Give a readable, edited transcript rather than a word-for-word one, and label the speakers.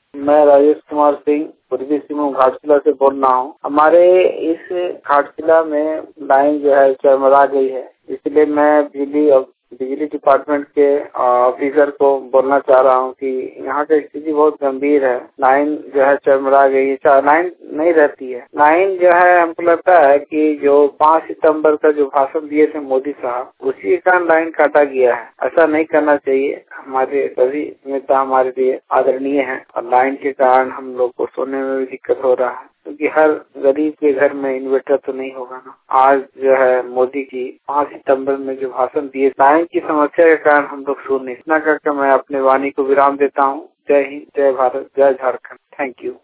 Speaker 1: मैं राजेश कुमार सिंह पूर्वी सिंहभूम घाटशिला से बोल रहा हूँ। हमारे इस घाटशिला में लाइन जो है चरमरा गई है, इसलिए मैं बिजली डिपार्टमेंट के ऑफिसर को बोलना चाह रहा हूँ कि यहाँ की स्थिति बहुत गंभीर है। लाइन जो है चरमरा गई है, लाइन नहीं रहती है। लाइन जो है हमको लगता है कि जो 5 सितंबर का जो भाषण दिए थे मोदी साहब, उसी के कारण लाइन काटा गया है। ऐसा नहीं करना चाहिए। हमारे सभी नेता हमारे लिए आदरणीय हैं और लाइन के कारण हम लोग को सोने में भी दिक्कत हो रहा है, क्योंकि हर गरीब के घर में इन्वर्टर तो नहीं होगा ना। आज जो है मोदी जी 5 सितंबर में जो भाषण दिए, लाइन की समस्या के कारण हम लोग सुन नहीं। इतना करके मैं अपने वाणी को विराम देता हूँ। जय हिंद, जय भारत, जय झारखंड। Thank you.